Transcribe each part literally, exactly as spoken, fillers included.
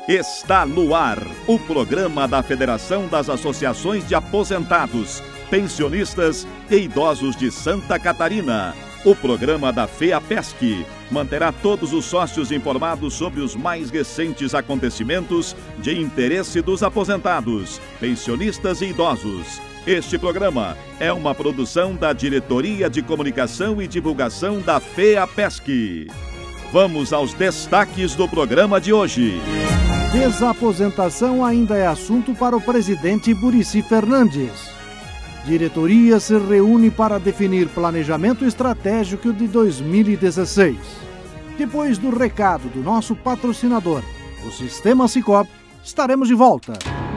Está no ar o programa da Federação das Associações de Aposentados, Pensionistas e Idosos de Santa Catarina. O programa da FEAPESC manterá todos os sócios informados sobre os mais recentes acontecimentos de interesse dos aposentados, pensionistas e idosos. Este programa é uma produção da Diretoria de Comunicação e Divulgação da FEAPESC. Vamos aos destaques do programa de hoje. Desaposentação ainda é assunto para o presidente Muricy Fernandes. Diretoria se reúne para definir planejamento estratégico de dois mil e dezesseis. Depois do recado do nosso patrocinador, o Sistema Sicoob, estaremos de volta.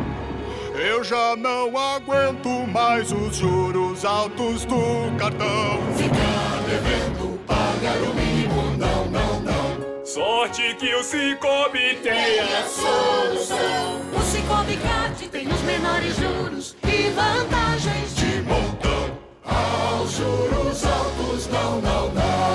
Eu já não aguento mais os juros altos do cartão. Ficar devendo, pagar o mínimo, não, não, não. Sorte que o Sicoob tem a solução. O Sicoob Card tem os menores juros e vantagens de montão. Aos juros altos, não, não,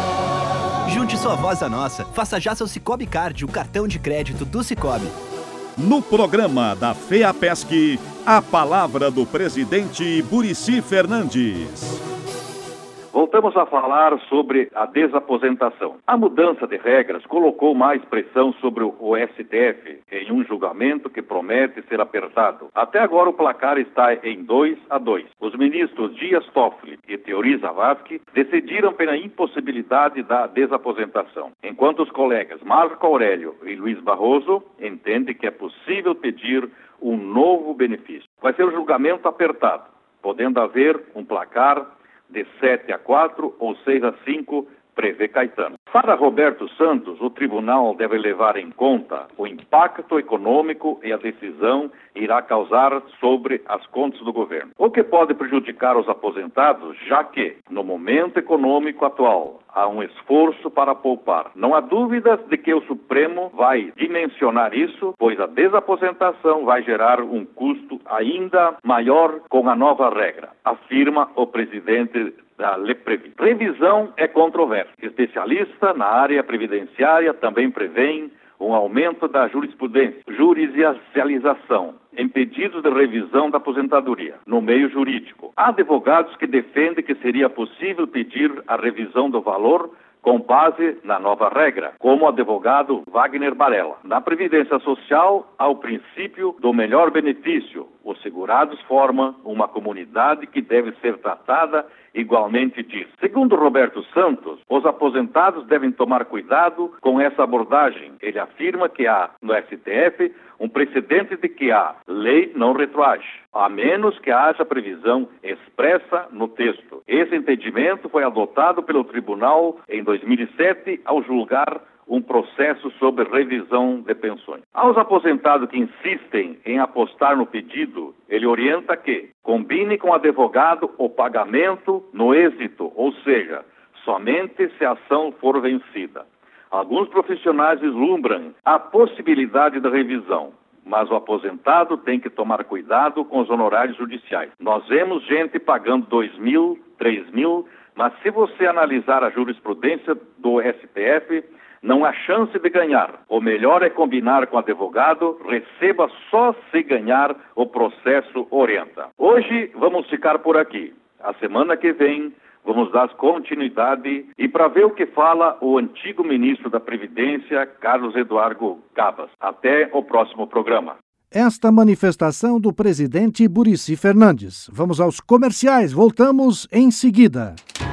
não. Junte sua voz à nossa. Faça já seu Sicoob Card, o cartão de crédito do Sicoob. No programa da FEAPESC, a palavra do presidente Muricy Fernandes. Voltamos a falar sobre a desaposentação. A mudança de regras colocou mais pressão sobre o S T F em um julgamento que promete ser apertado. Até agora o placar está em dois a dois. Os ministros Dias Toffoli e Teori Zavascki decidiram pela impossibilidade da desaposentação, enquanto os colegas Marco Aurélio e Luiz Barroso entendem que é possível pedir um novo benefício. Vai ser um julgamento apertado, podendo haver um placar de sete a quatro ou seis a cinco, prevê Caetano. Para Roberto Santos, o tribunal deve levar em conta o impacto econômico e a decisão irá causar sobre as contas do governo, o que pode prejudicar os aposentados, já que, no momento econômico atual, há um esforço para poupar. Não há dúvidas de que o Supremo vai dimensionar isso, pois a desaposentação vai gerar um custo ainda maior com a nova regra, afirma o presidente da Leprevi. Revisão é controversa. Especialista na área previdenciária também prevêem um aumento da jurisprudência, judicialização em pedidos de revisão da aposentadoria no meio jurídico. Há advogados que defendem que seria possível pedir a revisão do valor com base na nova regra, como o advogado Wagner Barella. Na Previdência Social, há o princípio do melhor benefício. Os segurados formam uma comunidade que deve ser tratada igualmente disso. Segundo Roberto Santos, os aposentados devem tomar cuidado com essa abordagem. Ele afirma que há, no S T F, um precedente de que a lei não retroage, a menos que haja previsão expressa no texto. Esse entendimento foi adotado pelo Tribunal em dois mil e sete ao julgar um processo sobre revisão de pensões. Aos aposentados que insistem em apostar no pedido, ele orienta que combine com o advogado o pagamento no êxito, ou seja, somente se a ação for vencida. Alguns profissionais vislumbram a possibilidade de revisão, mas o aposentado tem que tomar cuidado com os honorários judiciais. Nós vemos gente pagando dois mil, três mil, mas se você analisar a jurisprudência do S T F, não há chance de ganhar. O melhor é combinar com o advogado, receba só se ganhar, o processo orienta. Hoje vamos ficar por aqui. A semana que vem vamos dar continuidade e para ver o que fala o antigo ministro da Previdência, Carlos Eduardo Cabas. Até o próximo programa. Esta manifestação do presidente Muricy Fernandes. Vamos aos comerciais, voltamos em seguida.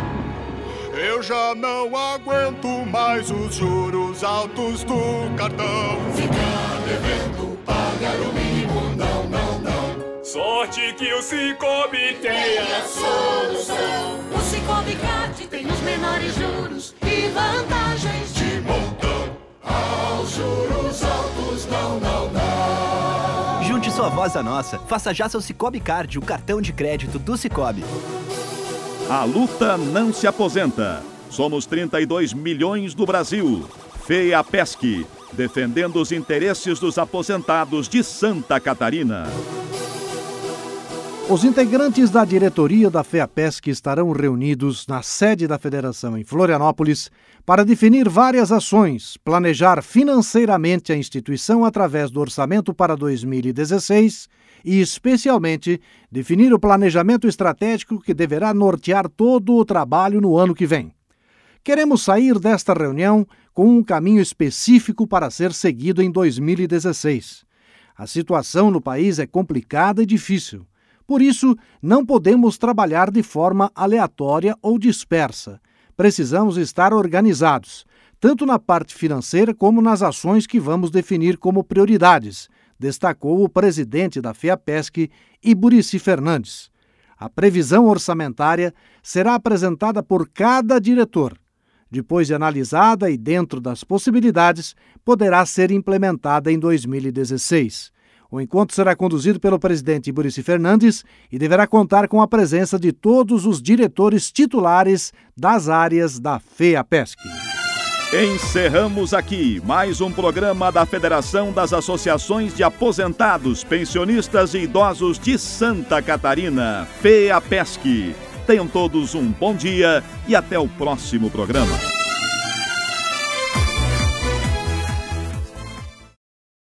Eu já não aguento mais os juros altos do cartão. Ficar devendo, pagar o mínimo, não, não, não. Sorte que o Sicoob tem a solução. O Sicoob Card tem os menores juros e vantagens de montão. Aos juros altos, não, não, não. Junte sua voz à nossa. Faça já seu Sicoob Card, o cartão de crédito do Sicoob. A luta não se aposenta. Somos trinta e dois milhões do Brasil. FEAPESC, defendendo os interesses dos aposentados de Santa Catarina. Os integrantes da diretoria da FEAPESC estarão reunidos na sede da federação em Florianópolis para definir várias ações, planejar financeiramente a instituição através do orçamento para dois mil e dezesseis e, especialmente, definir o planejamento estratégico que deverá nortear todo o trabalho no ano que vem. Queremos sair desta reunião com um caminho específico para ser seguido em dois mil e dezesseis. A situação no país é complicada e difícil. Por isso, não podemos trabalhar de forma aleatória ou dispersa. Precisamos estar organizados, tanto na parte financeira como nas ações que vamos definir como prioridades, destacou o presidente da FEAPESC, Iburici Fernandes. A previsão orçamentária será apresentada por cada diretor. Depois de analisada e dentro das possibilidades, poderá ser implementada em dois mil e dezesseis. O encontro será conduzido pelo presidente Iburici Fernandes e deverá contar com a presença de todos os diretores titulares das áreas da FEAPESC. Encerramos aqui mais um programa da Federação das Associações de Aposentados, Pensionistas e Idosos de Santa Catarina, FEAPESC. Tenham todos um bom dia e até o próximo programa.